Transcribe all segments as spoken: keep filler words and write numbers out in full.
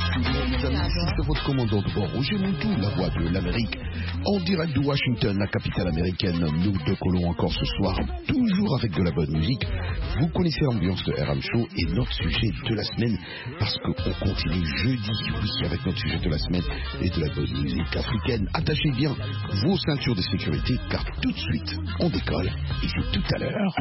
studio, mesdames et messieurs, c'est votre commandant de bord, Roger Montou, la voix de l'Amérique, en direct de Washington, la capitale américaine. Nous deux collons encore ce soir, toujours avec de la bonne musique. Vous connaissez l'ambiance de R M Show et notre sujet de la semaine, parce qu'on continue jeudi, oui, avec notre sujet de la semaine et de la bonne musique africaine. Attachez bien vos ceintures de sécurité, car tout de suite, on décolle, et c'est tout à l'heure.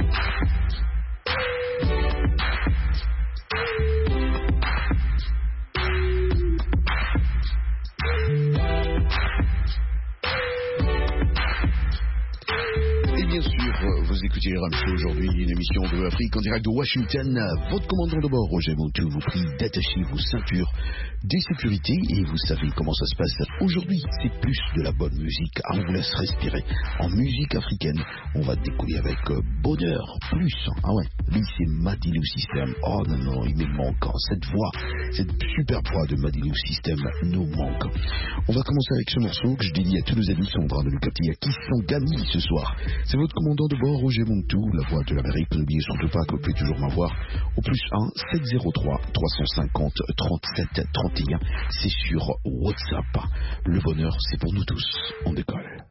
Bien sûr, vous écoutez R M Show aujourd'hui, une émission de Afrique en direct de Washington. Votre commandant de bord, Roger Montou, vous prie d'attacher vos ceintures de sécurité et vous savez comment ça se passe. Aujourd'hui, c'est plus de la bonne musique. Ah, on vous laisse respirer. En musique africaine, on va décoller avec euh, Bonheur Plus. Ah ouais, lui c'est Madilu System. Oh non, non, il me manque. Cette voix, cette super voix de Madilu System nous manque. On va commencer avec ce morceau que je dédie à tous nos amis Sandra de Lucati, à qui sont gamis ce soir. C'est votre commandant de bord, Roger Montou, la voix de l'Amérique. N'oubliez surtout pas que vous pouvez toujours m'avoir au plus un sept zéro trois trois cent cinquante trente-sept trente et un. C'est sur WhatsApp. Le bonheur, c'est pour nous tous. On décolle.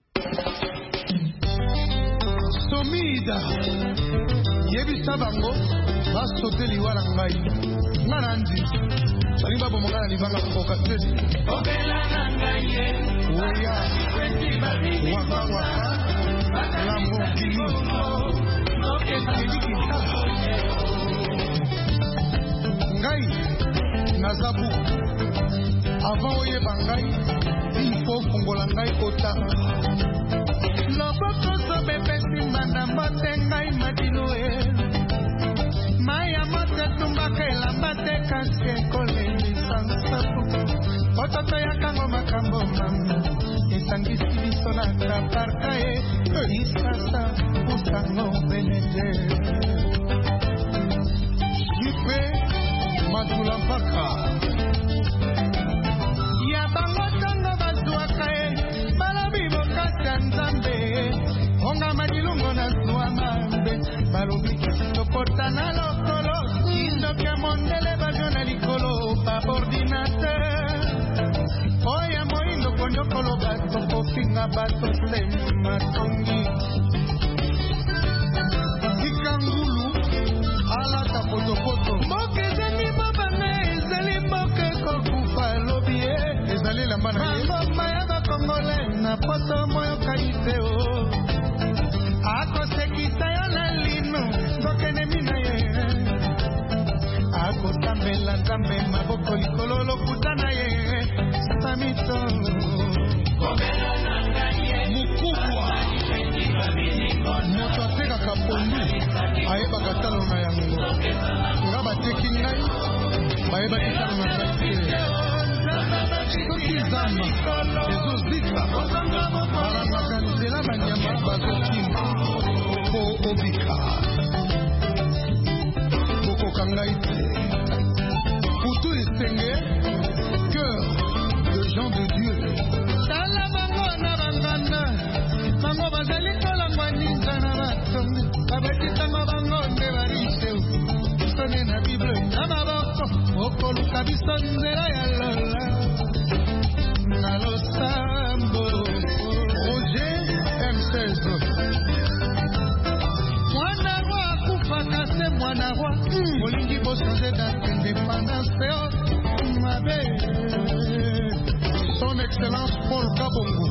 Somida yebisa bango basote liwala ngai ngana ndi saliba bomongana libanga koka tesi obela na ngai oya waka waka Lamborghini ngai nazabu avant oyeba ngai il faut fungola ngai kota loboko sobepesi mbanda mbote ngai madino e maya mote tumbaka elamba te kasi ekolendisa nsapu ototo yakango makambo mama esangisi biso na kaparka e isasa usango benete jipe matula mpaka ya bango ntango bazwaka e balobi bokasi ya nzambe onga madilungo na zwa mambe balobi tokota na lokolo kindoke mondele bazio na likolo baordinateur oya moindo konyokolo bato kofinga bato sema tongi ikangulu alata potopoto mboka ezali babana ezali mboka ekokufa lobi e ezali lambana ye mangomba ya bakongole na poto moyokani te o akosekisa yo na lino ngokenemi na ye akotambela nzambe maboko likolo lokuta na ye samito mukubwa moto atekaka pondu ayebaka talo na yango nga bateki ngai bayebaki talo na ngai te soki zamba ezozika balangaka nzela banyama bazokima po obika bokoka ngai te putu esenge cœur de gens de Dieu tala bango na bangana bango bazali kolangwa ninza na batongi babetisango bango nde bariseu sone na bible na maboko okoluka biso nzela ya lola na losambo Roger M seize mwana roi akufaka se mwana roi olingi bosuze date indépendance mabe son excellence Paul Kabongo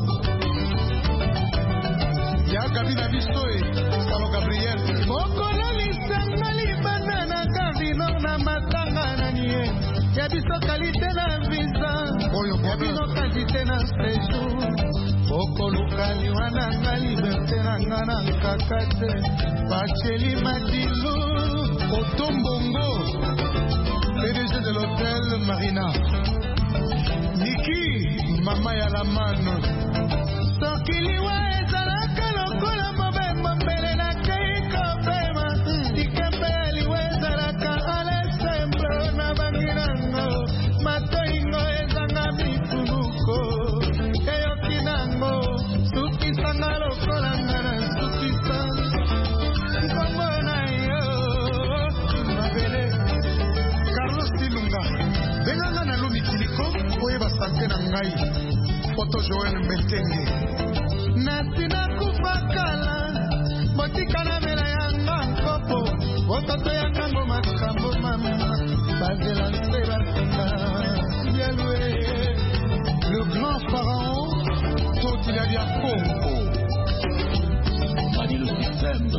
ya kabina bisoe Salo Gabriel okolo lisanga libana na kavino na matanga na nie ya biso kalite na visa ya biso kalite na séjour okolo kaliwa na nga liberté na nga na kakate Bacheli Madilu Otombongo P D G de l'hôtel Marina Niki Mama ya la mano Sokiliwa ezalaka lokola mobembo mbele na keiko pema Dikembe aliwe ezalaka ale semble na bangirango Matoingo ezanga mitunuko Eyokinango Sukisanga lokola ngana sukisanga Mbona yo Mabele Carlos Silunga Venga Nangai, Photo Joël Mbetenge. Natina Kupakala, Motikana Mela Yanga Kopo, Ototo Yanga Makambo Mama, Bazela Seva Yaloué, le grand pharaon, Totiladia Congo. Mani le système.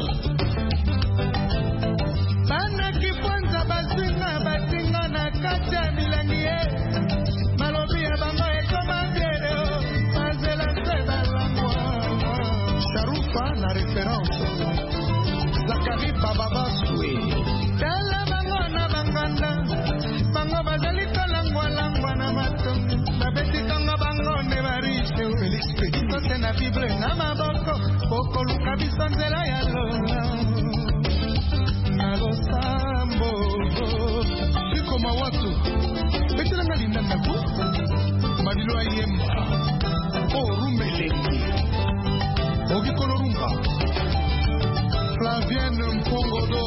Bana Kiponza Bazinga, Bazinga na Katia Milanie. Malobi ya bango ekoma biere o, Bazela Seva Langwa. Sharufa na référence. Zakari Bababa Soue. Tala bango na banganda. Bango bazali kalangwa langwa na matongo. Babeti kanga bango ne barishe o. Felix Pedito se na Bible na maboko. Boko luka bisonzela ya lola. Nalo sambo. Siko mawatu. Betela ngalinda naku. Madilo ayemba. O rumbeleki. Ogikolo rumba. Flavienne Mpongodo.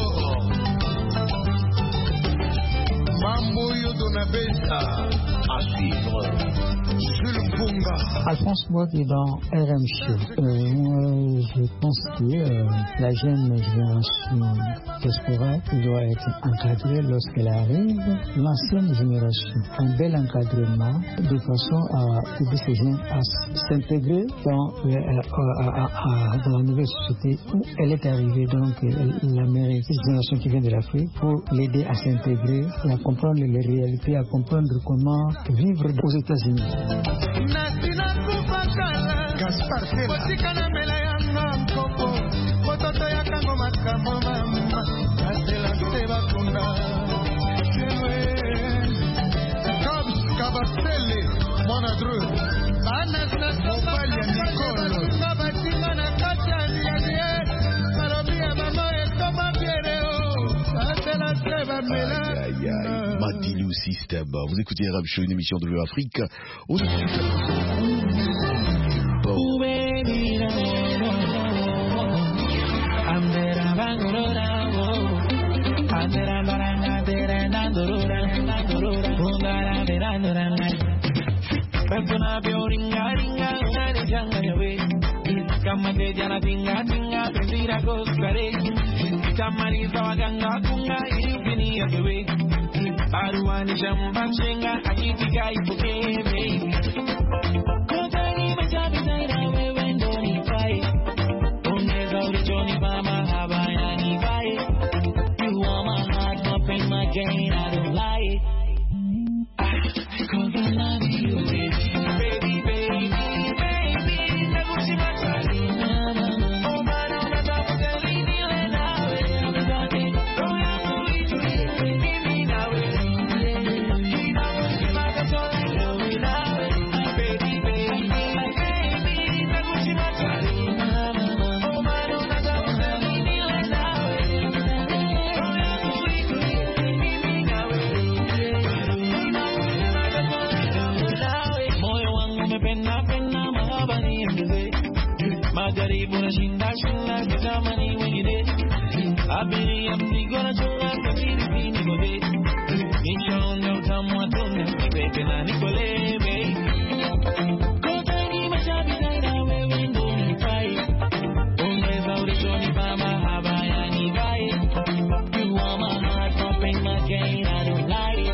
Mambo Yodonabeta. À suivre. Jules Punga. Alphonse Boig est dans R M Show. Euh, moi, je pense que euh, la jeune génération diaspora doit être encadrée lorsqu'elle arrive. L'ancienne génération, un bel encadrement de façon à aider ces jeunes à s'intégrer dans, euh, à, à, à, dans la nouvelle société où elle est arrivée. Donc, l'Amérique, cette génération qui vient de l'Afrique, pour l'aider à s'intégrer et à comprendre les réalités, à comprendre comment vivre aux États-Unis. Gaspard Potikana mela yanga mkopo Pototo ya kango makambo mama Azela seva kunda Kabs Kabasele Monadru Banasa Mopali ya Nicole Kabatinga na kacha liye Malobi ya mama ekoma piereo Azela seva mela Aïe aïe aïe Matilou System. Vous écoutez R M Show, une émission de l'Afrique. Aujourd'hui Baruani shamba chenga akitika ipokebe Kotani machabi zaira wewe ndo nipae Ongeza ulichoni mama habaya nipae You are my heart, my pain, my gain, I don't lie Cause I love you baby Baby, baby, baby Nagushi machali Oh man, I'm not up to the leading now I'm talking Don't have to lead to it Give me now Magaribu na shinda shinda kitamani wengine Abiri ya msigora chunga kasiri zini gobe Nishaonja utamu wa tunda Nipepe na nikolebe Kotani mashabi zaida wewe ndo nifai Ongeza ulichoni mama habaya nivae You are my heart, my pain, my gain, I don't lie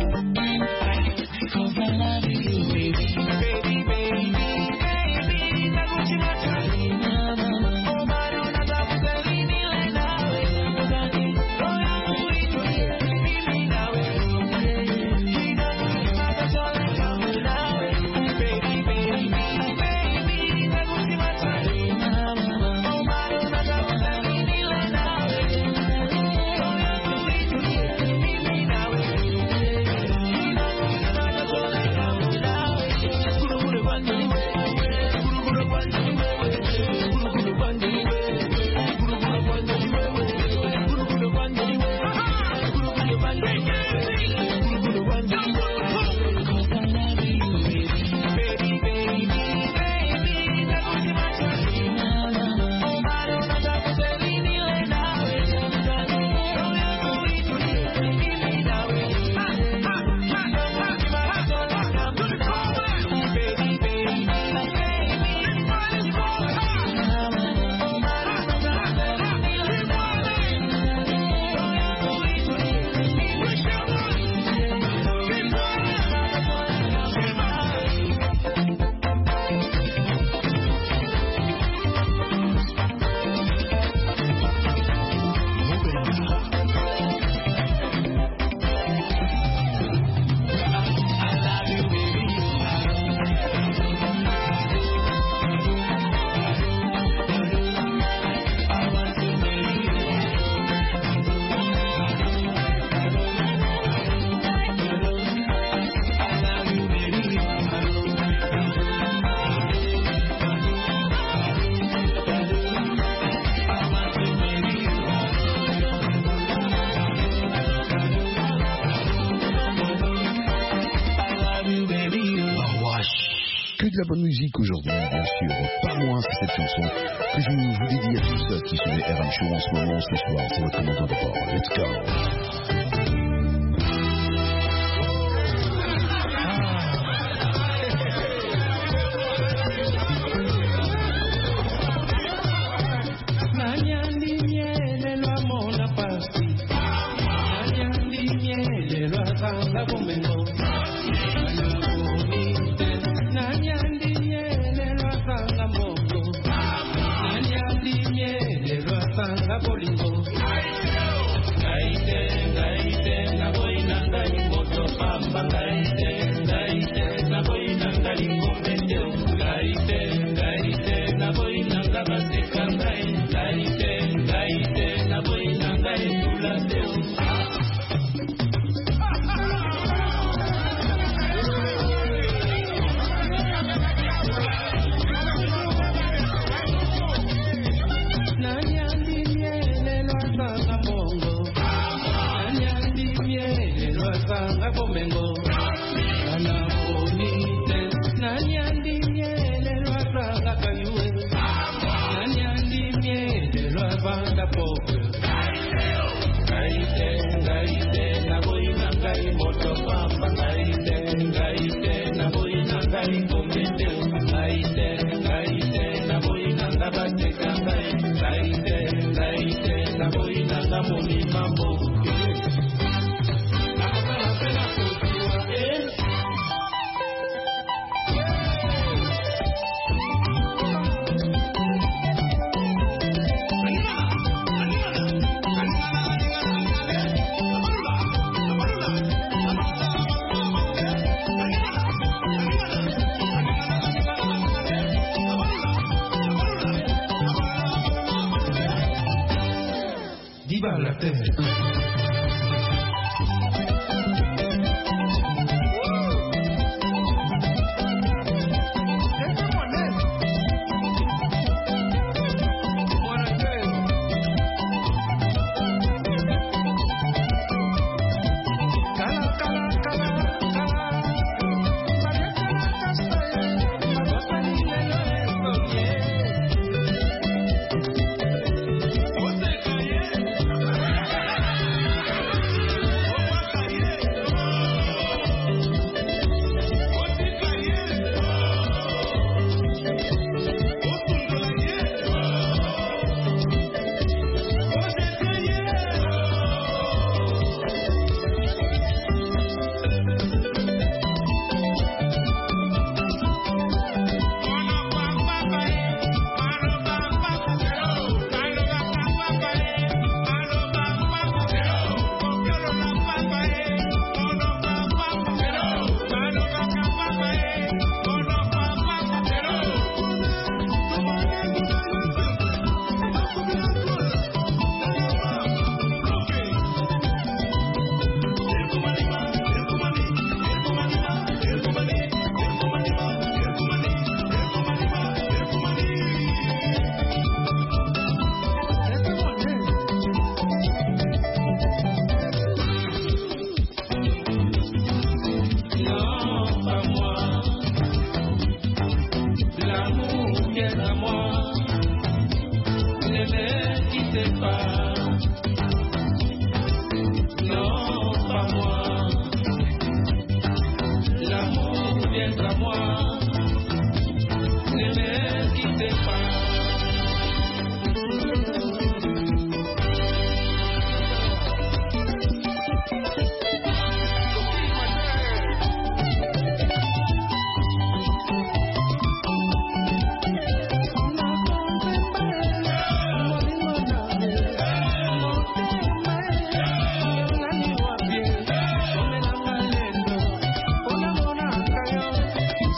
Cause I love you baby Baby, baby, baby Naguchi machali Oh man, I'm not up to the leading now Don't have to lead to it Give me now La bonne musique aujourd'hui, bien sûr, pas moins, c'est cette chanson que je vous dédie à tous ceux qui sont les R M Show en ce moment, ce soir, c'est votre commandant de bord. Let's go!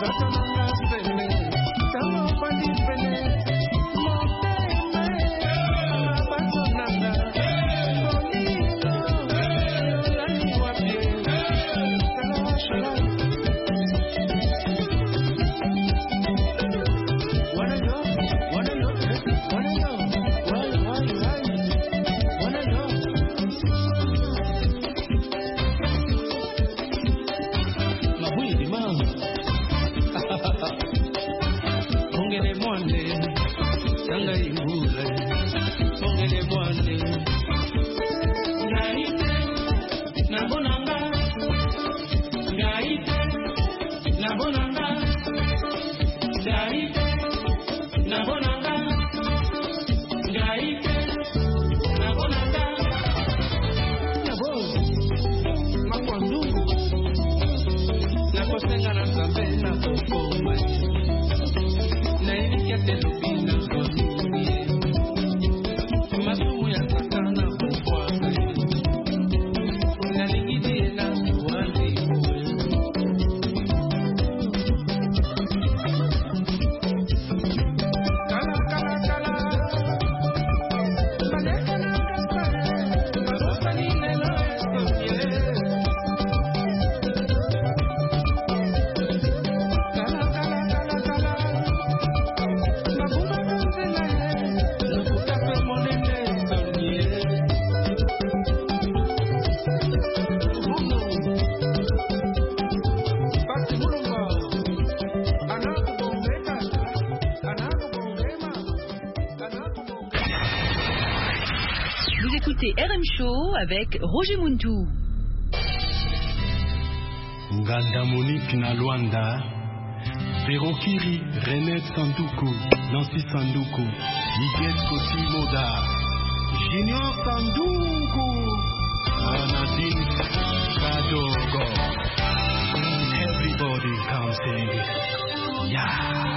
R M Show avec Roger Muntu. Nganda Monique na Luanda, Verokiri, Renette Sanduku, Nancy Sanduku, Miguel Koti Moda, Junior Sanduku, Nadine Kadogo. Everybody come sing. Yeah.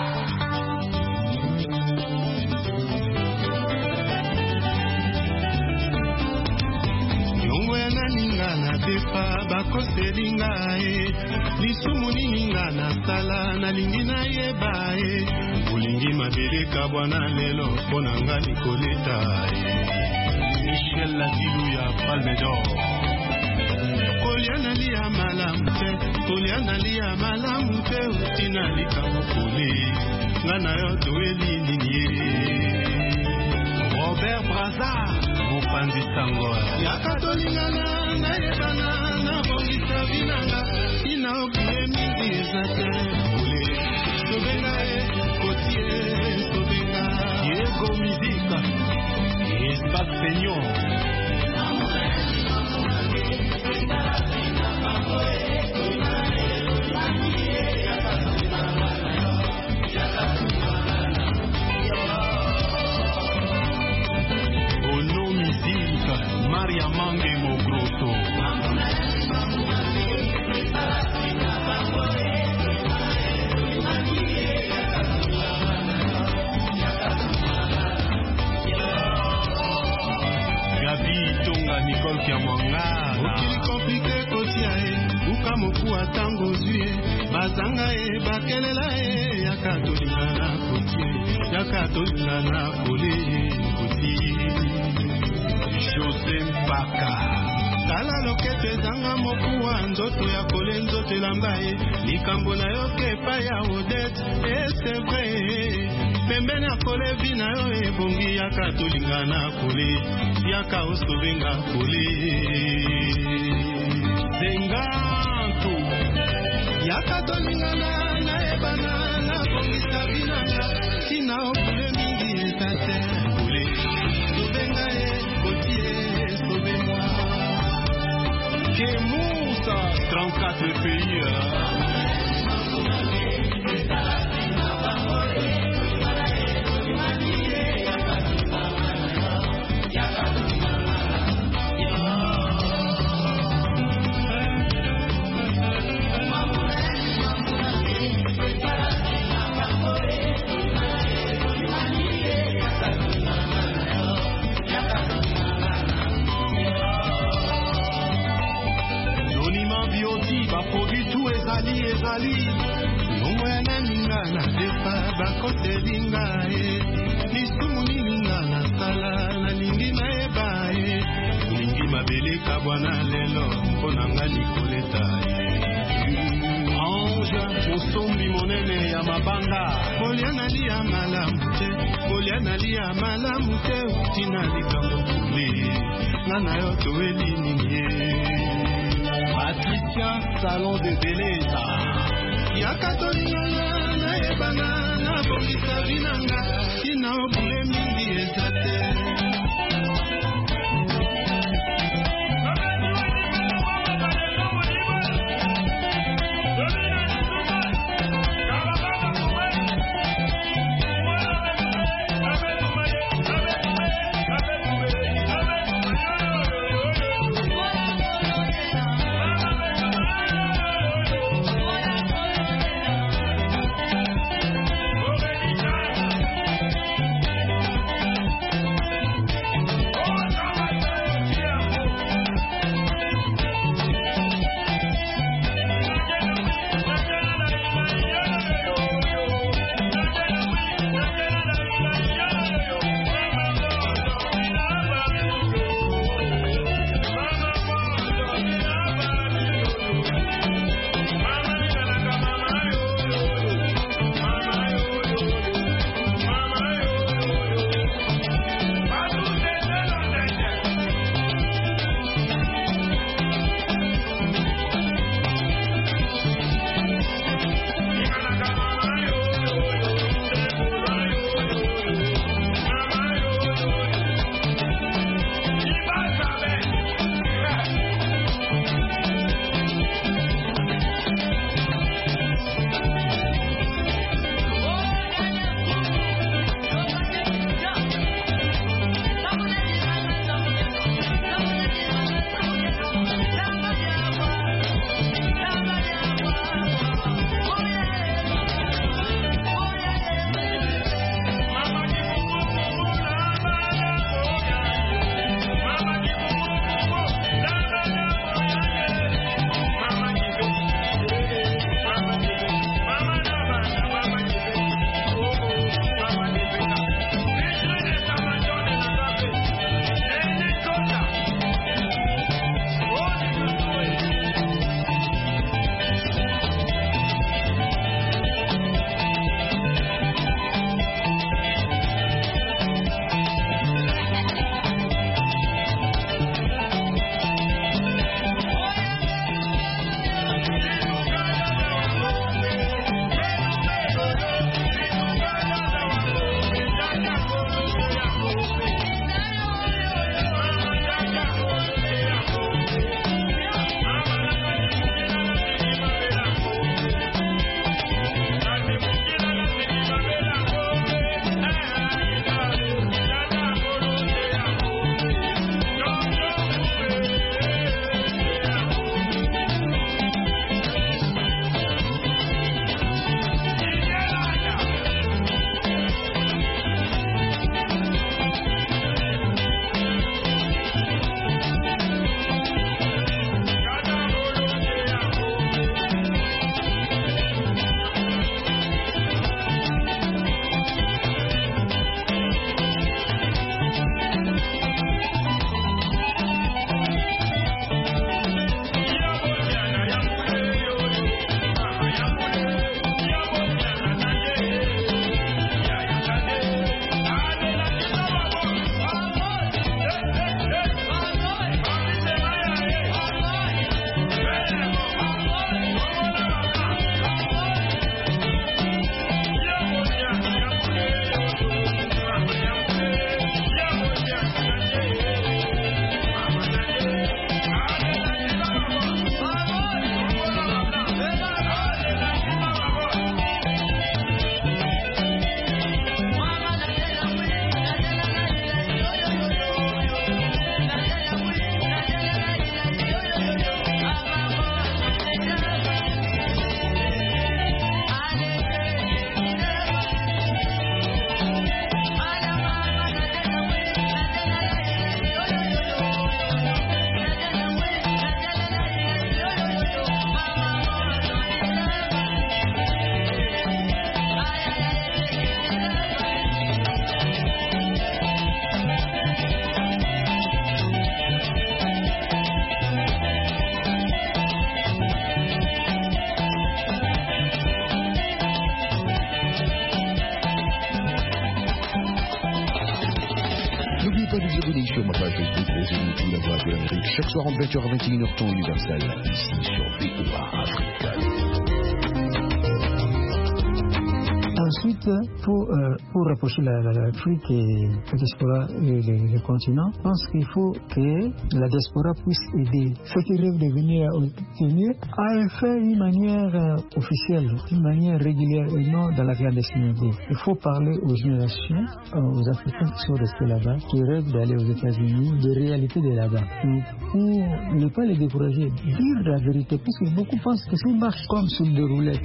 Na defa bakoselinga e lisumu ninga na sala na lingi na yeba e ulingi mabeleka bwana lelo pona nga nikoleta e Michel Ladilu ya Palme d'Or Koliana lia malamu te Koliana lia malamu te utina lika mokole nga na yo toeli nini Robert Braza Mupanzi Sango ya katolingana na ebana na bongisa binanga ina opie mingi ezate ule sobenga e kotie sobenga Diego Mizika Espace Peignon Maria Mange Mogrosso Gabi Tonga Nicole Kiamanga Okili komplike kotia e Uka moku atango zue Bazanga e bakelela e Yaka tolingana kotie Yaka tolingana kole kotie José Mbaka Tala lokete zanga mokuwa Nzoto ya kole nzoto lambaye Likambo na yo kepa ya Odette Et c'est vrai Pembene ya kole vina yo ebongi Yaka tolingana kole Yaka osobenga kole Zenganto Yaka tolingana na ebana Na bongisa binanga Sina okule mingi esate kole Sobenga e Que Moussa, trente-quatre pays. Ezali, ezali, nongo oya naninga na depa bakotelinga ye lisumu nininga na sala nalingi nayeba ye olingi mabeleka bwana lelo mpo na nga likoleta ye ange mosombi monene ya mabanga kolia nalia malamu te kolia nalia malamu te utina likambo kule nga na yo toeli nini Patricia Salon de Beleza yaka tolingana nayebana na bongisa binanga tina obule mingi eza te chaque soir entre vingt heures à vingt et une heures temps universel, ici sur B O A Afrique. Ensuite, pour, euh, pour rapprocher l'Afrique et la diaspora et le, le continent, je pense qu'il faut que la diaspora puisse aider ceux qui rêvent de venir au Kenya à le faire d'une manière euh, officielle, d'une manière régulière et non dans la clandestinité. Il faut parler aux générations, euh, aux Africains qui sont restés là-bas, qui rêvent d'aller aux États-Unis, de réalité de là-bas. Donc, pour ne pas les décourager, dire la vérité, parce que beaucoup pensent que ça marche comme sur des roulettes.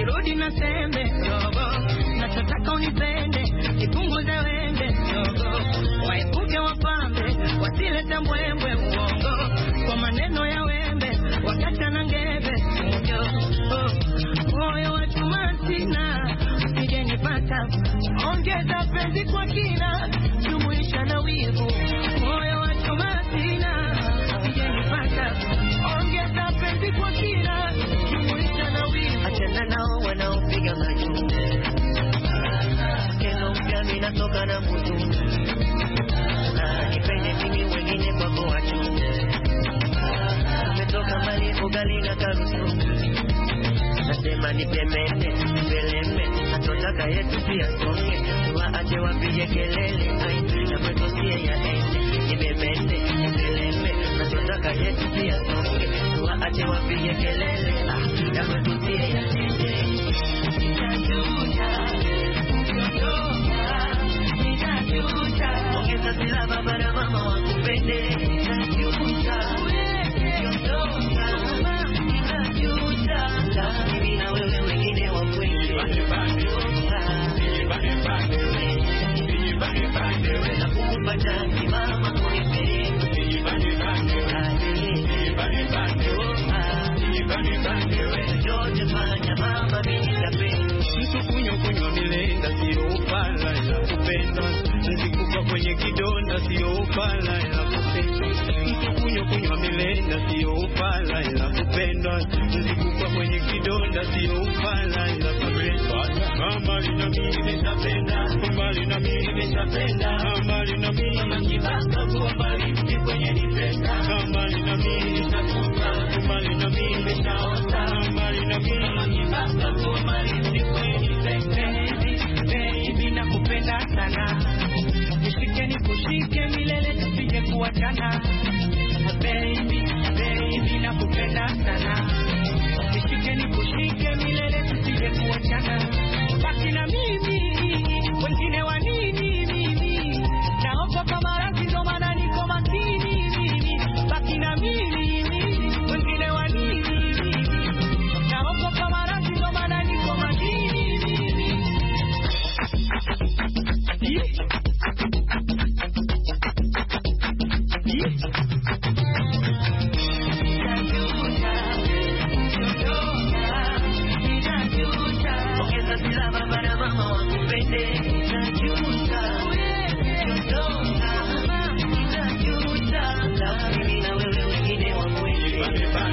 Nachotaka unipende, nipunguze wende ndogo, waepuke wapambe, wasilete mbwembwe uongo, kwa maneno ya wembe, wakata na ngebe moyo, moyo wa chuma sina, usije nipata, ongeza penzi kwa kina, jumuisha na wivu, moyo wa chuma sina, usije nipata, ongeza penzi kwa kina, jumuisha na wivu, achana nao wanaopiga majuu. Natoka na mtu nipende mimi wengine kwako wacho umetoka mbali ugali na karusu nasema nipemene nipeleme natotaka yetu pia songe tuwaache wapige kelele na metosie ya ende nipemene nipeleme natotaka yetu pia songe tuwaache wapige kelele na metosie ya ende ongeza silaba para mama wakupende najuta yondoka najuta mimi na wewe wengine wakwende nakukupa changi mama kunipende yote fanya mama minitapenda mtu kunywa kunywa milenda sio upala ila kupendwa nzikupa kwenye kidonda sio upala ila kupendwa mtu kunywa kunywa milenda sio upala ila kupendwa nzikupa kwenye kidonda sio upala ila kupendwa mama lina mimi nitapenda mbali na mimi nitapenda mbali na mimi nakibaka kwa mbali kwenye nipenda mbali na mimi nitakupa mbali na mimi nitaota mbali na mimi nakibaka kwa mbali kwenye nipenda baby nakupenda sana nishike nikushike milele tusije kuachana baby baby nakupenda sana nishike nikushike milele tusije kuachana baki na mimi wengine wa nini mimi naomba kama radhi ndo maana niko makini mimi baki na mimi wengine wa nini naomba kama radhi ndo maana niko makini mimi ongeza silaba para mama wakupende najuta yondoka najuta mimi na wewe wengine wakwende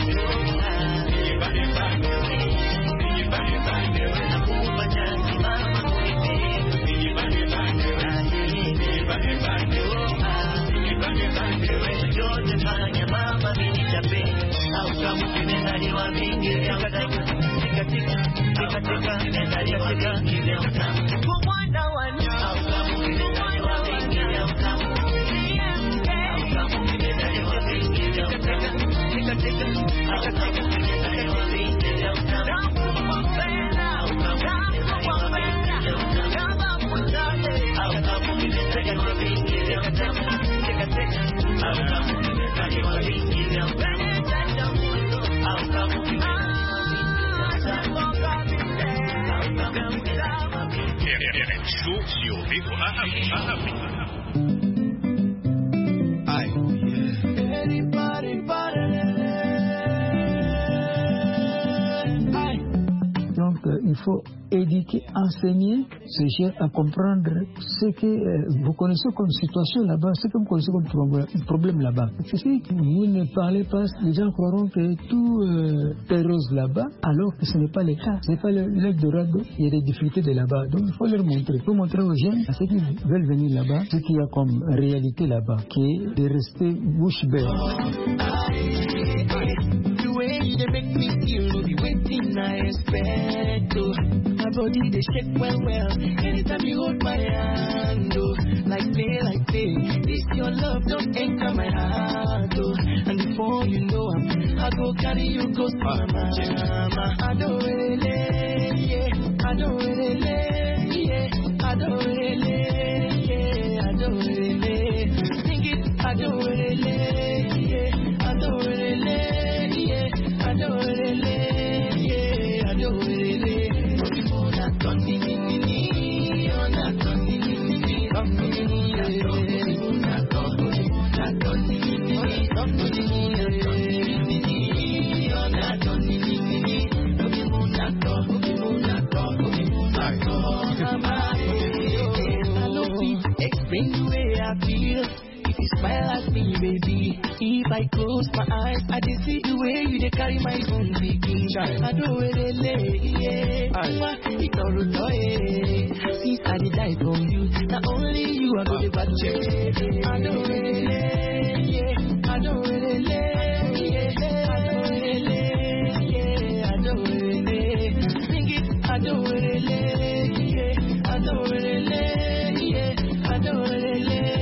nakukupa changi mama yote fanya mama minitapenda au kama umezaliwa vingi vya katika katika katika umezaliwa vingi vya utamu kwa mwana wana au kama umezaliwa vingi vya utamu au kama umezaliwa vingi vya utamu katika au kama umezaliwa vingi vya utamu au kama umezaliwa vingi vya utamu au kama umezaliwa vingi vya utamu au kama umezaliwa vingi vya utamu au kama Show sur B O A Afrique. Aïe. Donc euh, il faut éduquer, enseigner ces jeunes à comprendre ce que euh, vous connaissez comme situation là-bas, ce que vous connaissez comme problème, problème là-bas. Si vous ne parlez pas, les gens croiront que tout euh, est rose là-bas, alors que ce n'est pas le cas. Ce n'est pas l'Eldorado, il y a des difficultés de là-bas. Donc il faut leur montrer. Il faut montrer aux jeunes, à ceux qui veulent venir là-bas, ce qu'il y a comme réalité là-bas, qui est de rester bouche bée. The way they make me feel, will be waiting, I expect to. My body they shake well, well. Anytime you hold my hand, oh, like play, like play. This your love don't enter my heart, oh. And before you know I'm, I go carry you go to my mama. I don't really, yeah. I don't really, yeah. I don't really, yeah. I don't really think it. I don't really, yeah. I don't really, yeah. I don't really, yeah. I don't really. Oh, not on me, me, me, me. Oh, not on me, me, me, me. Oh, me, me, me, yeah. Not on me, not on me, me, me. Oh, me, me, me, yeah. Oh, not on me, me, me, me. Oh, me, me, not on, oh, me, me, not on, oh, me, me, not on. I know people explain the way I feel. You smile at me, baby. If I close my eyes, I just see the way you they carry my own begin. I don't really lay, yeah. It's all right. Since I did die from you, not only you are going to back I don't really lay, yeah. I don't really lay, yeah. I don't really lay, yeah. I don't really lay. Sing it, I don't really lay, yeah. I don't really lay, yeah. I don't really lay.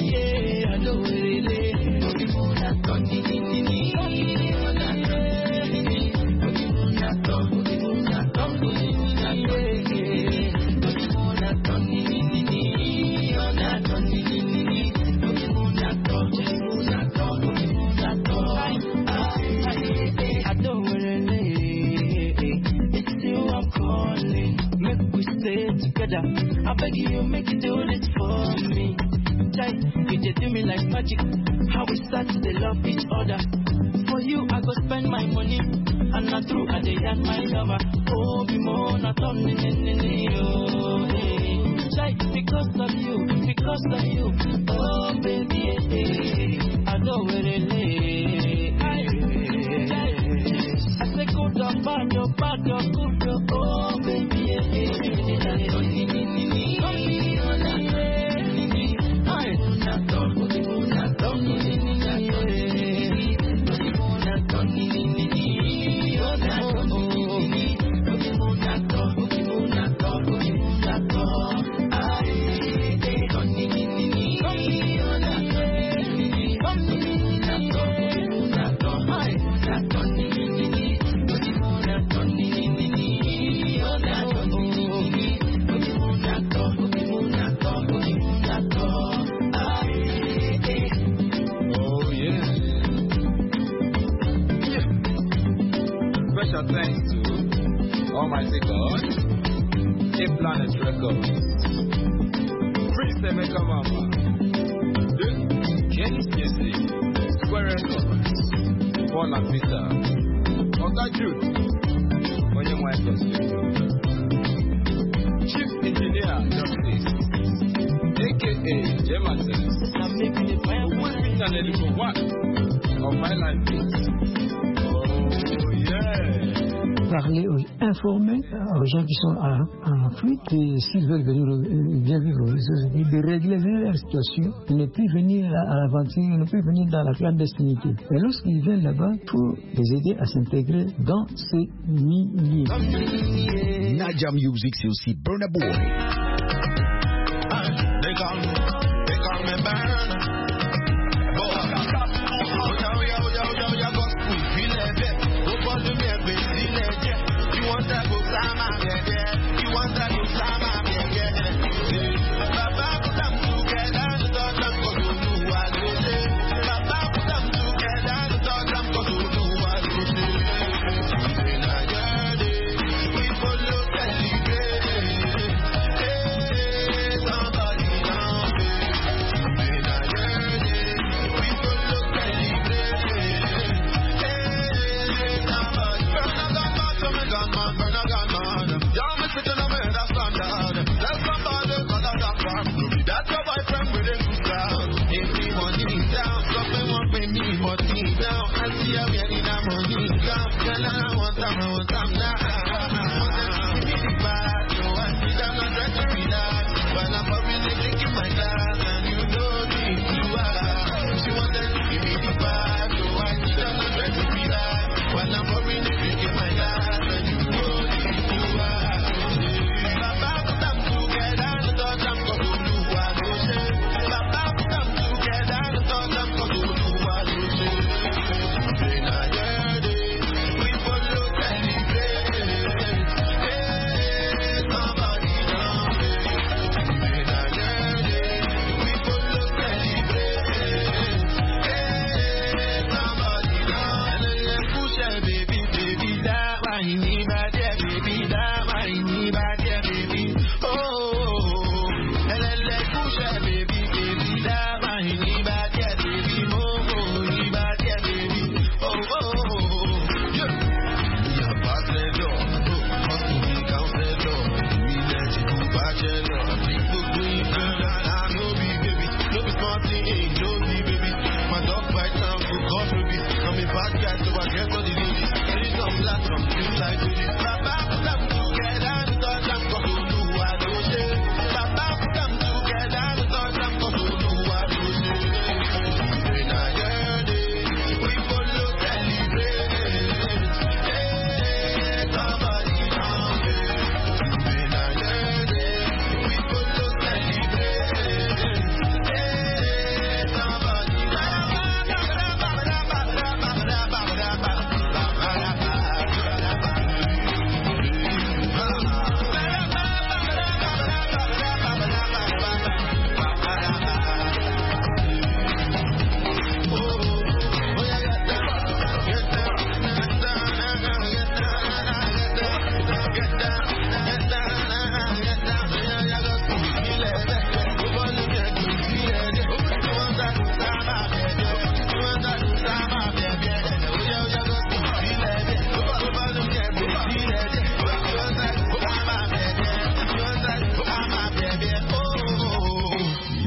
I beg you, make you do this for me. Tight, you just do me like magic. How we start to love each other. For you, I go spend my money. And not through, I dey and my lover. Oh, be more, not on me, oh, hey. Tight, because of you, because of you. Oh, baby, hey, I don't really lay. I say, good or bad, or bad or good, oh, baby, hey. Thanks to Almighty God, A Planet Records, Prince Emeka Mama, Kenny Stacy, Square Records, Paul and Peter, Oga Jude, Onye Michael Studio, Chief Engineer Justice, aka Jematis, Wilson and Edipo One of Highline Beats. Parler, informer aux gens qui sont en Afrique et s'ils veulent venir bien vivre aux États-Unis, de régler leur situation, de ne plus venir à l'aventure, de ne plus venir dans la clandestinité. Et lorsqu'ils viennent là-bas, il faut les aider à s'intégrer dans ces milieux. Naija Music, c'est aussi Burna Boy. They call me, they call me Burna. Yo!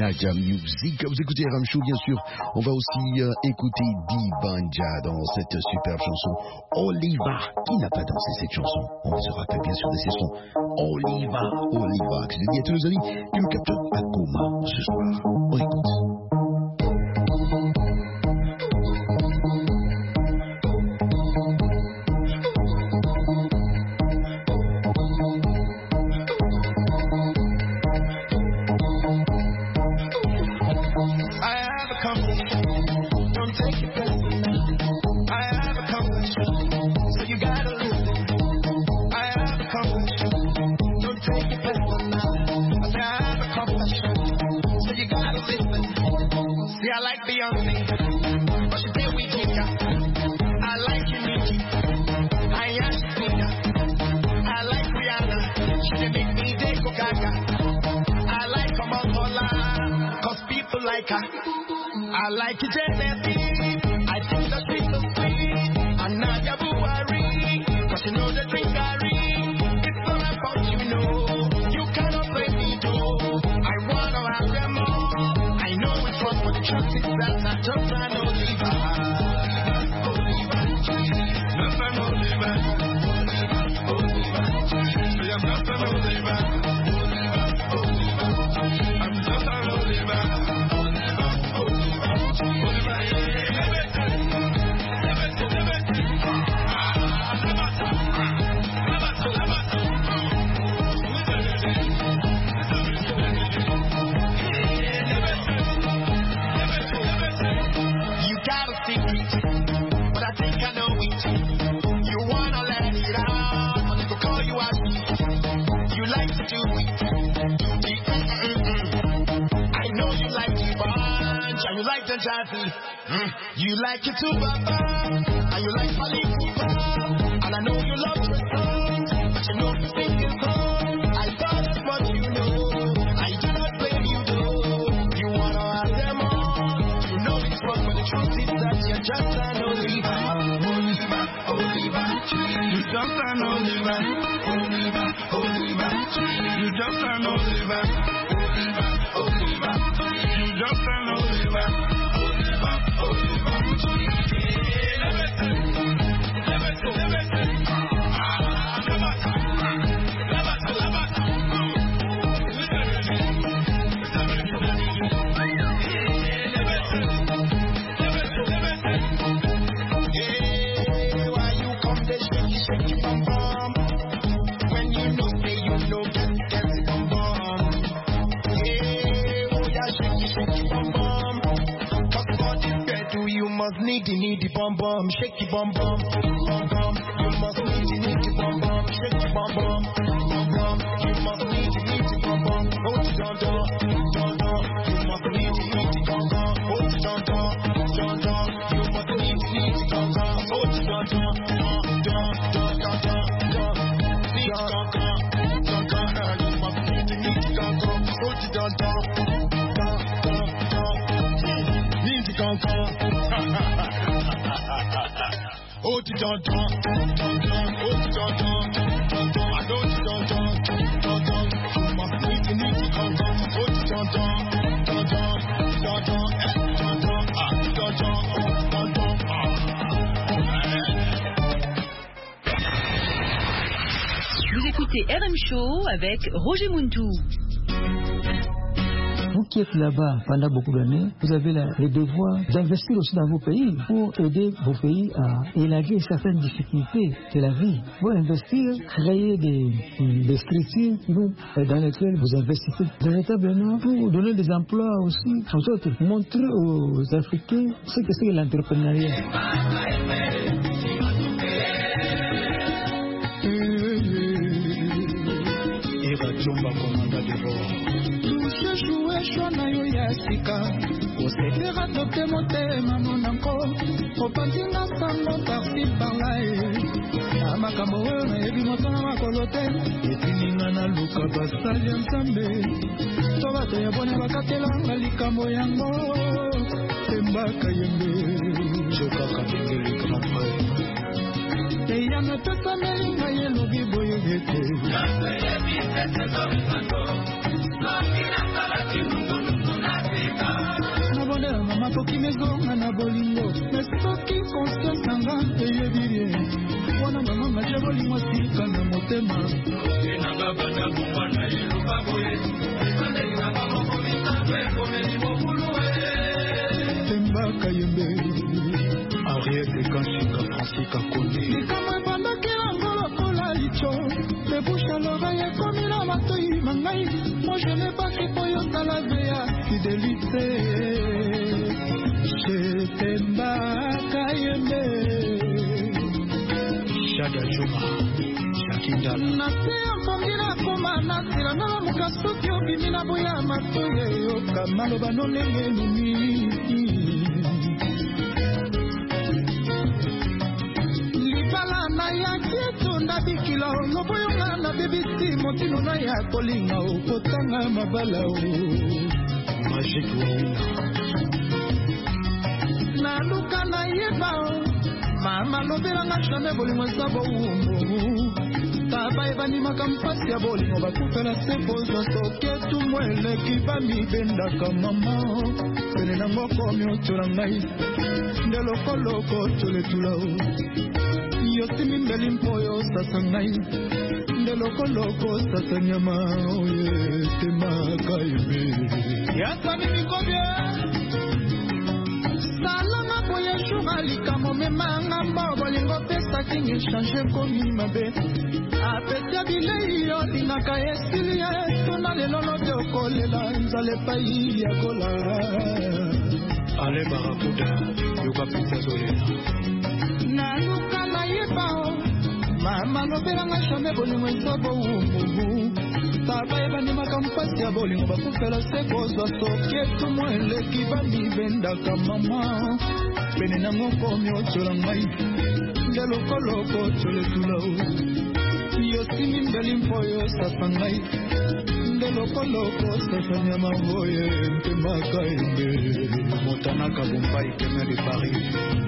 Nadia Music. Vous écoutez R M Show, bien sûr. On va aussi euh, écouter Dibanja dans cette superbe chanson Oliva. Qui n'a pas dansé cette chanson? On se rappelle bien sûr de ces sons Oliva, Oliva. Que je dis à tous nos amis qui me captent à Goma ce soir. On écoute. I like it, Genevieve. I think the drink is sweet. And now you're worried, cause you know the drink I read. It's all about you know. You cannot play me though. I wanna have them all. I know it's wrong, but the truth is that I just I know Oliva. Oliva, nothing Oliva. Oliva, I'm nothing Oliva. I'm just an Oliva. Mm. You like it too, Papa, and you like Malik, and I know you love your song, but you know you think it's wrong. I thought that's what you know. I do not blame you though. You wanna have them all. You know it's wrong, but the truth is that you're just an Oliva. Oliva, Oliva, you just an Oliva. Oliva, Oliva, you just an Oliva. Oliva, Oliva, you just an Oliva. Need the need the bum bum, shake the bum bum, bum bum. You must need the need the bum bum, shake the bum bum, bum bum. You must need the need the bum bum, hold it down down, down down. You must need the need the bum bum, hold it down down, down down. You must need the need the bum bum, hold it down down, down down, down down, down. Need the bum bum, down down. You must need the need the bum bum, hold it down down, down down, down. Need the bum bum. Oh, you don't talk, don't talk, oh, you don't talk, don't talk, I don't you don't talk, don't talk, you must need to need to come down, oh, you don't talk, don't talk, don't talk, don't talk, ah, don't talk, don't talk, ah. Vous écoutez R M Show avec Roger Muntou. Vous qui êtes là-bas pendant beaucoup d'années, vous avez la, le devoir d'investir aussi dans vos pays pour aider vos pays à élaguer certaines difficultés de la vie. Vous investir, créer des, des structures dans lesquelles vous investissez véritablement pour donner des emplois aussi aux autres. Montrer aux Africains ce que c'est l'entrepreneuriat. Shona yo yasika osepera toke motema monanko opanzinga sango parti par-là na makambo oyo nayebi motana makolo te etininga na luka basali ya nzambe to bato ya bone bakatelanga likambo yango tembaka yembe jokaka bengeli grand frère eyanga pesameli ngai elobi boye ete Thank you. motema Temba Kayembe Ariel Kanshinga Francis Kakone Likama ebandaki yango lokola licho Debouche à l'oreille comme il a matoi mangai Moi je n'ai pas qui peut yotala veya fidélité Chez Temba Kayembe Shada Juma Shakindala Nase yampongira kuma nasira na mukasuki obimina boya matoye yoka maloba nolenge nini Libala na ya kieto ndabikila loboyonga na bebisi motino na ya kolinga okotanga mabala o Magique Wawina Na luka na yeba o Mama lobelanga jamais bolingo sabo umbo Taba ebani makampasi ya bolingo bakufela sepoza soke tumwele kibami bendaka mama Pene nango komi otola ngai Ndelokoloko toletula o Yosimi mbeli mpoyo sasa ngai Ndelokoloko sasa nyama oye Temba Kayembe Yasani mikobye Salama boye journali kamo memanga mbo bolingo pesa kingi change komi mabe Apetia bilei yo dinaka esili ya tona lelo lote okolela nzale pai ya kola Ale barakuda yuka pizza zoyena Na luka na yebao Mama lobelanga jamais bolingo nsobo umubu Taba ebani makampasi ya bolingo bakufela sekozwa soke tumwele kibami bendaka mama Pene nango komi otola ngai Ndelokoloko toletula o Yosimi mbeli mpoyo sasa ngai Ndelokoloko sasa nyama boye Temba Kayembe Motanaka Bombay Kemeli Paris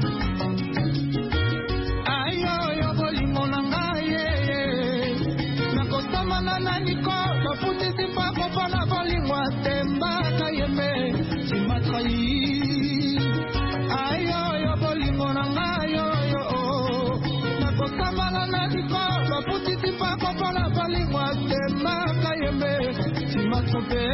Ayo yo bolingo na ngai Nakosama na naniko Bafutisi pako pona bolingo Temba Kayembe Timatrahi Ayo yo bolingo na ngai Nakosama na naniko Bafutisi pako pona bolingo Temba Kayembe Timatrahi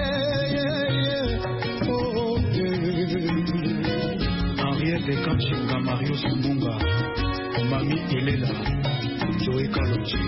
Ariel de Kanchinga Mario Sumbunga Mami Elela Joey Kalonji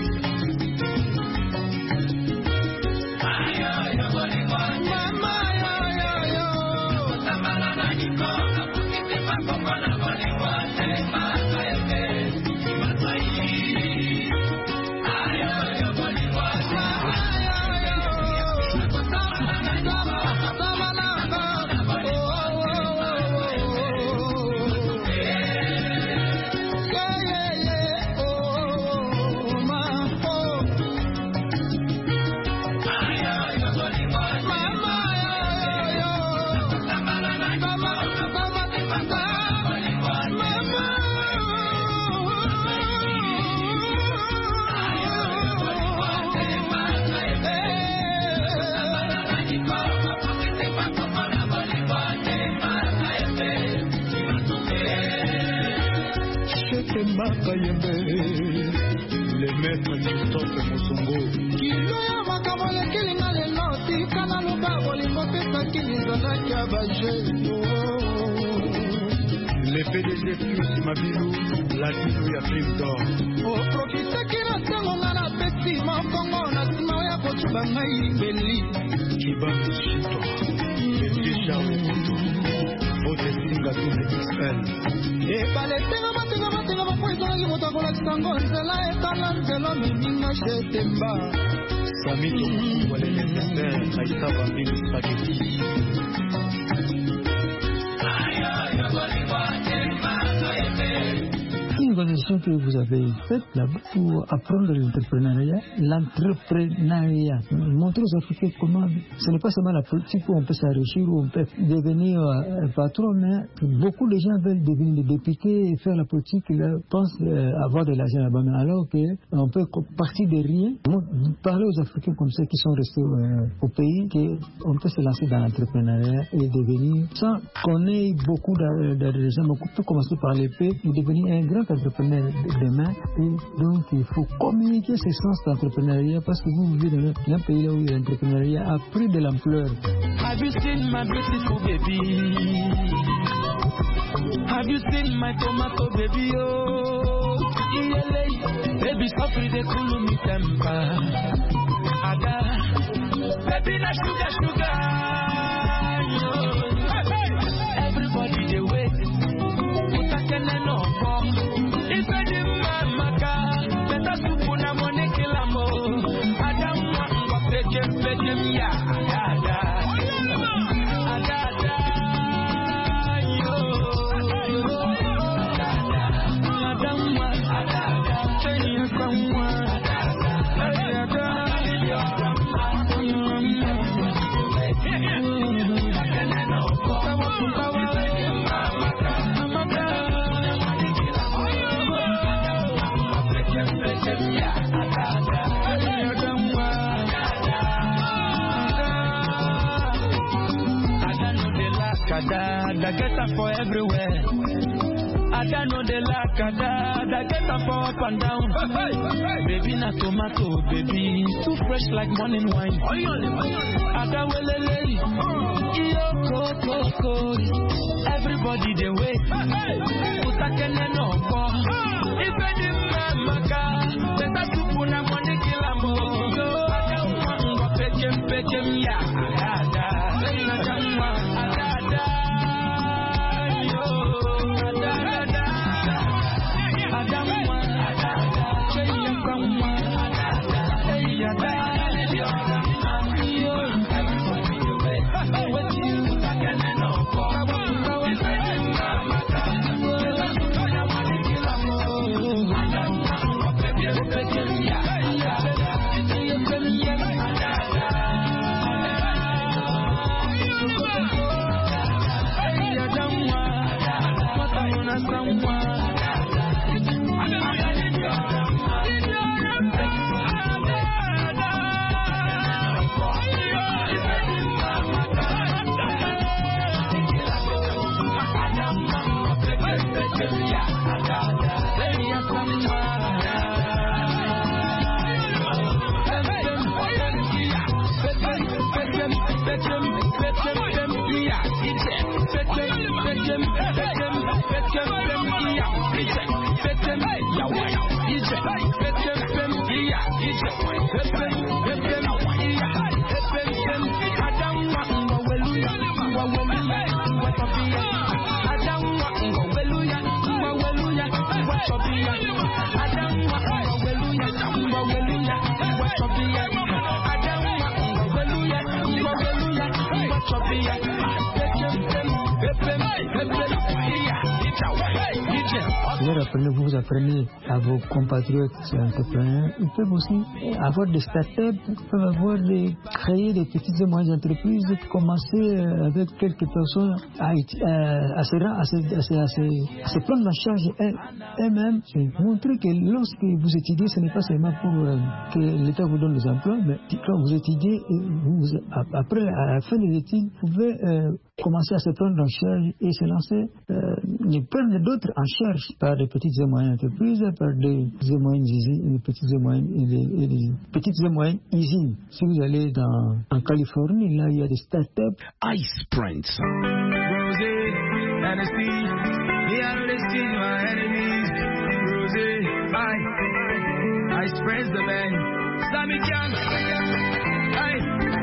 Temba Kayembe Le maître Christophe Mosongo Kilo ya makamole kilinga lelo Tikana luba bolingo pesa kilizana kia baje Le P D G plus Mabilou La Dino ya Film d'Or O profite kira sango ngana pesi Makongo na sima ya kochuba ngai beli Kibami Chito Bebe Charles Koto Ote Singa Tune X L Ebale tenga matenga matenga mapoisa Ngi mutakola kisango nzela etala nzelo miminga she Temba Samito Mkuwale Necessaire Aïssa Bambini Spaghetti Une organisation que vous avez faite là-bas pour apprendre l'entrepreneuriat, l'entrepreneuriat, montrer aux Africains comment ce n'est pas seulement la politique où on peut s'enrichir, où on peut devenir un patron, mais beaucoup de gens veulent devenir des députés et faire la politique, ils pensent avoir de l'argent là-bas, mais alors qu'on peut partir de rien, parler aux Africains comme ça qui sont restés au pays, qu'on peut se lancer dans l'entrepreneuriat et devenir, sans qu'on ait beaucoup d'argent, on peut commencer par l'épée et devenir un grand entrepreneur. demain. Et donc, il faut communiquer ce sens d'entrepreneuriat parce que vous vivez dans un pays là où l'entrepreneuriat a pris de l'ampleur. Have you seen my beautiful baby? Have you seen my tomato baby? Oh, yeah, baby, suffer the cool me temper. Ada, baby, na sugar, sugar. Everybody they wait. Put a can and no more. If I did my maka, better soup on a money kill a mo. Ada, what fetch him, fetch him, yeah. Ada, ada, ada. Yo, ada, ada, ada, ada. Say you someone. That get up for everywhere. I don't know the lack of that. That get up for up and down. Baby, na tomato, baby. Too fresh like morning wine. I don't will lay. Yo, coco, coco. Everybody they wait. Put a can and no more. If I didn't maka, better to put a money kill a mo. I don't want to fetch him, fetch him, yeah. Vous vous apprenez à vos compatriotes entrepreneurs, ils peuvent aussi avoir des startups, ils peuvent avoir des, créer des petites et moyennes entreprises, commencer avec quelques personnes à, à, à, se, à, se, à, se, à, se, à se prendre en charge eux-mêmes, montrer que lorsque vous étudiez, ce n'est pas seulement pour euh, que l'État vous donne des emplois, mais quand vous étudiez, vous, après à la fin des études, vous pouvez euh, commencer à se prendre en charge et se lancer, euh, et prendre d'autres en charge par des petites et moyennes entreprises, par des et moyennes usines, des petites et moyennes, et des, et des petites et moyennes usines. Si vous allez dans, en Californie, là, il y a des startups. Ice Prince. Rosé, Hennessy, me out of the sea, my enemies. Rosé, I, Ice Prince the man. Sammy Gang, I,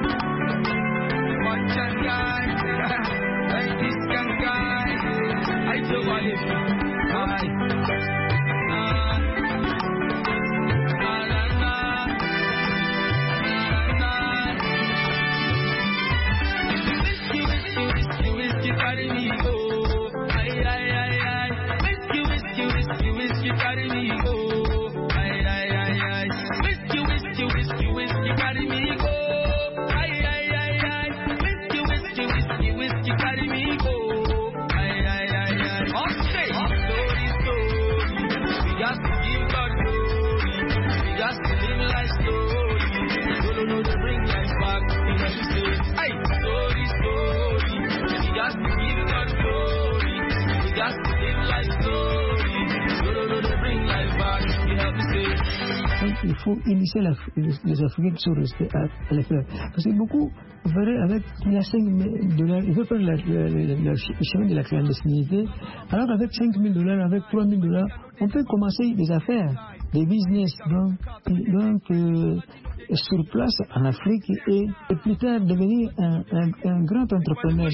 watch that guy, like this gang guy. I do what it, I. Carry me, oh, ay, ay, ay, ay. Whiskey, whiskey, whiskey, whiskey, carry me, oh, ay, ay, ay, ay. Whiskey, whiskey, whiskey, whiskey, carry me, oh, ay, ay, ay, ay. Whiskey, whiskey, whiskey, whiskey, carry me, oh, ay, ay, ay, ay. Okay, story, story. We got to give God glory. We got to live like story. No, no, no, to bring life back. We have to say, ay, story, story. We got to give God glory. We got to live like story. No, no, no, to bring life il faut initier la, les, les Africains qui sont restés à, à les faire. Parce que beaucoup, vous verrez, avec il y a cinq mille dollars, ils veulent prendre la, la, la, la, le chemin de la clandestinité. Alors qu'avec cinq mille dollars, avec trois mille dollars, on peut commencer des affaires, des business. Donc, donc euh, sur place en Afrique et, et plus tard devenir un, un, un grand entrepreneur.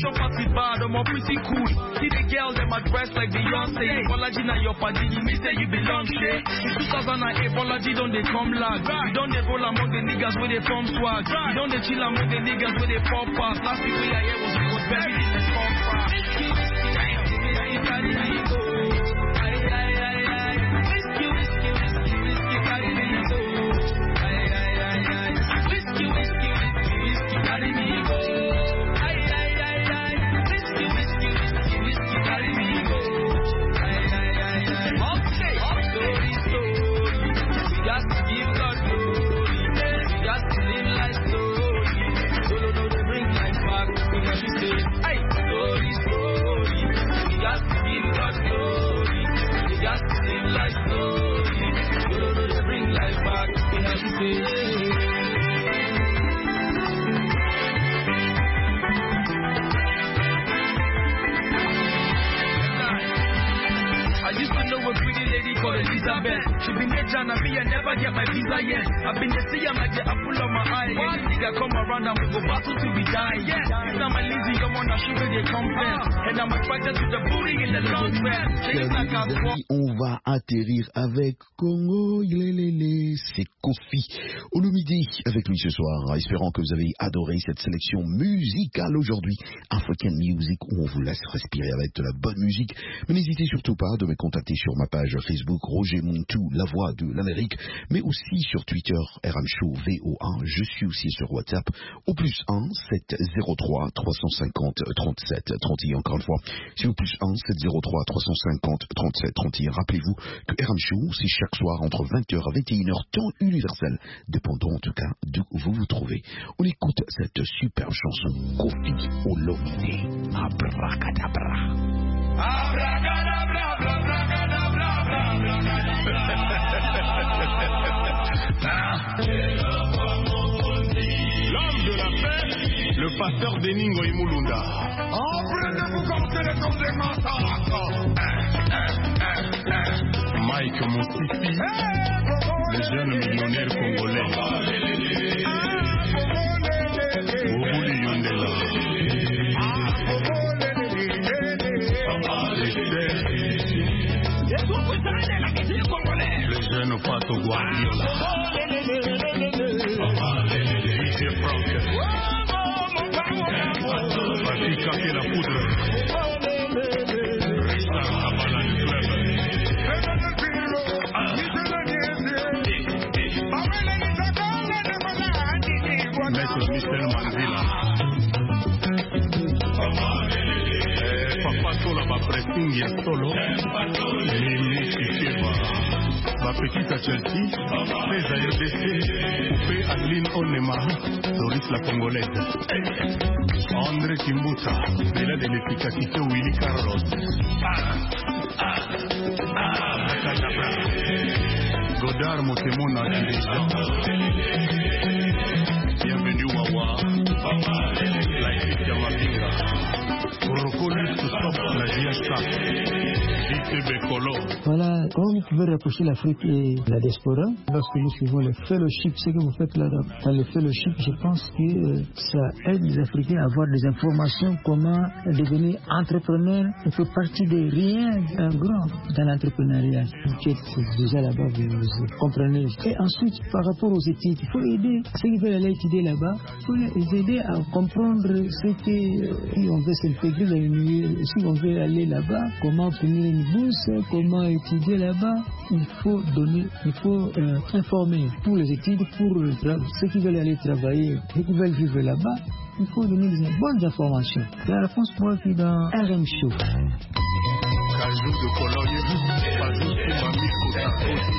She been there trying to me and never get my visa yet. I've been there see I'm like the apple of my eye. Any nigga come around and we go battle to be dying. Yeah, it's not my lazy, the one that sugar they compare. And I'm attracted to the booty in the long bed. On va atterrir avec Congo, Lélélé, c'est Kofi Olomide avec lui ce soir, espérant que vous avez adoré cette sélection musicale aujourd'hui, African Music, où on vous laisse respirer avec de la bonne musique. Mais n'hésitez surtout pas de me contacter sur ma page Facebook Roger Montou, la voix de l'Amérique, mais aussi sur Twitter R M Show V O A. Je suis aussi sur WhatsApp au plus un sept zéro trois trois cent cinquante trente-sept trente et un. Encore une fois, c'est au plus un sept zéro trois trois cent cinquante trente-sept trente et un. Rappelez-vous que R M Show, c'est chaque soir entre vingt heures et vingt et une heures, temps universel, dépendant en tout cas d'où vous vous trouvez. On écoute cette superbe chanson Kofi Olomide. Abracadabra. Abracadabra, abracadabra, l'homme de la paix, le pasteur Deningo Imulunda. Apprenez-vous comme c'est le temps des massacres. Mike Mosifi, le jeune millionnaire congolais. Obuli Yondela. Le jeune Pato Guardiola. D J Frank. Patika qui la poudre. Richard Kabala du club. Maître Michel Manzila. Papa Sola va pressing ya solo. Mimi Chicheva. Va petite Chelsea. Les A R D C. Coupé Adeline Onema. Doris la Congolaise. André Kimbuta. Il a de l'efficacité Willy Carlos. Godard Motemona dirigeant. Bienvenue Wawa. La équipe Yamavinga. Voilà, comment vous pouvez rapprocher l'Afrique et la diaspora lorsque nous suivons le fellowship, ce que vous faites là dans le fellowship, je pense que euh, ça aide les Africains à avoir des informations comment devenir entrepreneur. On fait partie de rien un grand dans l'entrepreneuriat. Vous êtes déjà là-bas, vous, vous comprenez. Et ensuite, par rapport aux études, il faut aider ceux qui veulent aller étudier là-bas, il faut les aider à comprendre ce que euh, on veut s'intégrer. Si on veut aller là-bas, comment obtenir une bourse, comment étudier là-bas, il faut donner, il faut euh, informer pour les études, pour euh, ceux qui veulent aller travailler, ceux qui veulent vivre là-bas, il faut donner des bonnes informations. La réponse pour moi est dans R M Show. Cajou de Cologne, Cajou de Mami Kotakosi.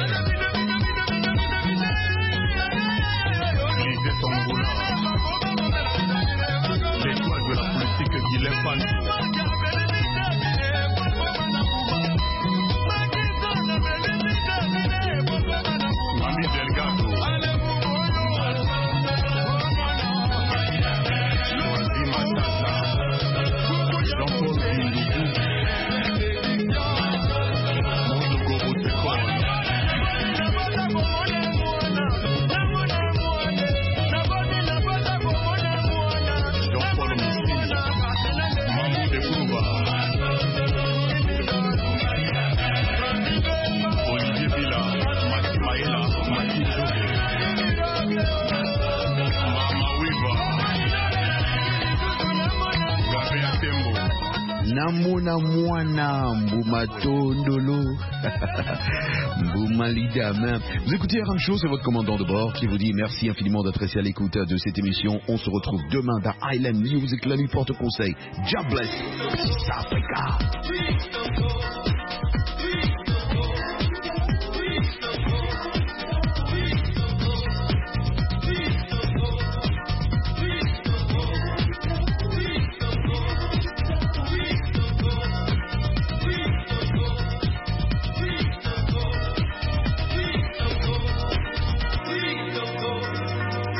L'idée Tombola. L'étoile de la politique Guilhem Pantou. Mami de Namona Mwana, Mbouma Tondolo, Mbouma Lidam. Vous écoutez R M Show, c'est votre commandant de bord qui vous dit merci infiniment d'être resté à l'écoute de cette émission. On se retrouve demain dans Island Music, la nuit porte conseil. God bless, Peace Africa.